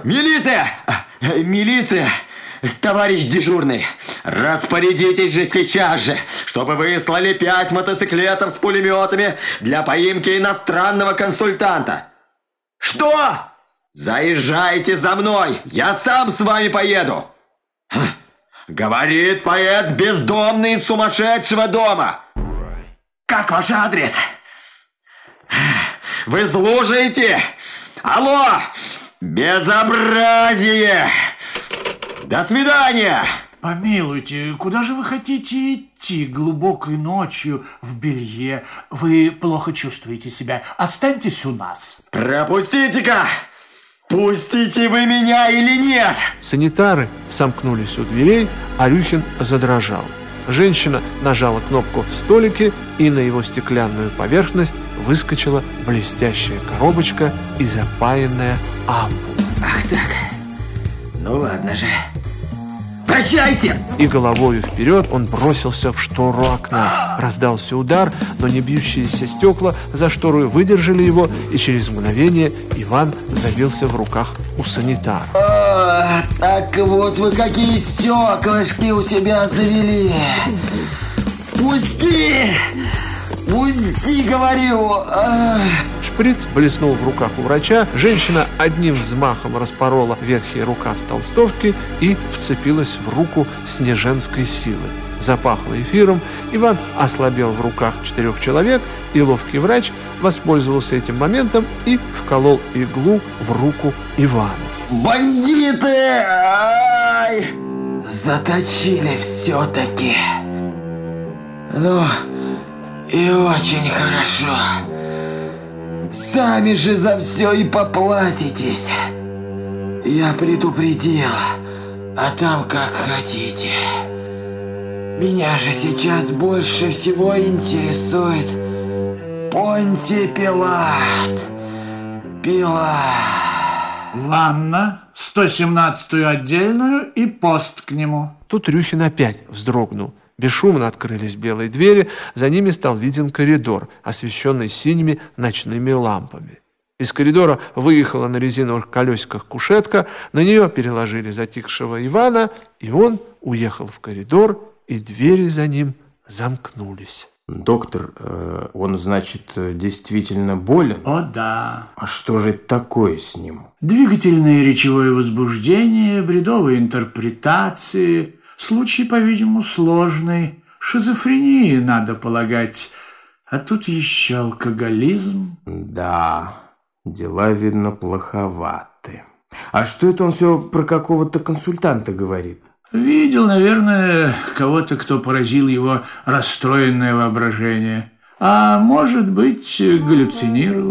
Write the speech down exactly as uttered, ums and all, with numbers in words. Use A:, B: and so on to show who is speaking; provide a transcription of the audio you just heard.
A: Милиция! Милиция! Товарищ дежурный, распорядитесь же сейчас же, чтобы выслали пять мотоциклетов с пулеметами для поимки иностранного консультанта. Что? Заезжайте за мной, я сам с вами поеду. Говорит поэт бездомный из сумасшедшего дома. Как ваш адрес? Вы слушаете? Алло! Безобразие! До свидания!
B: Помилуйте, куда же вы хотите идти глубокой ночью в белье? Вы плохо чувствуете себя. Останьтесь у нас.
A: Пропустите-ка! Пустите вы меня или нет?
C: Санитары сомкнулись у дверей, а Рюхин задрожал. Женщина нажала кнопку в столике, и на его стеклянную поверхность выскочила блестящая коробочка и запаянная ампула.
A: Ах так, ну ладно же. Прощайте!
C: И головою вперед он бросился в штору окна. Раздался удар, но не бьющиеся стекла за штору выдержали его, и через мгновение Иван забился в руках у санитара.
A: О, так вот вы какие стеклышки у себя завели. Пусти! Пусти, говорю!
C: Шприц блеснул в руках у врача. Женщина одним взмахом распорола ветхий рукав толстовки и вцепилась в руку с неженской силы. Запахло эфиром. Иван ослабел в руках четырех человек, и ловкий врач воспользовался этим моментом и вколол иглу в руку Ивану.
A: Бандиты! Ай! Заточили все-таки. Ну... И очень хорошо. Сами же за все и поплатитесь. Я предупредил, а там как хотите. Меня же сейчас больше всего интересует Понтий Пилат. Пилат.
B: Ванна, сто семнадцатую отдельную и пост к нему.
C: Тут Рюхин опять вздрогнул. Бесшумно открылись белые двери, за ними стал виден коридор, освещенный синими ночными лампами. Из коридора выехала на резиновых колесиках кушетка, на нее переложили затихшего Ивана, и он уехал в коридор, и двери за ним замкнулись.
D: Доктор, он, значит, действительно болен?
B: О, да.
D: А что же это такое с ним?
B: Двигательное и речевое возбуждение, бредовые интерпретации... Случай, по-видимому, сложный. Шизофрении, надо полагать. А тут еще алкоголизм.
D: Да, дела, видно, плоховаты. А что это он все про какого-то консультанта говорит?
B: Видел, наверное, кого-то, кто поразил его расстроенное воображение. А может быть, галлюцинировал.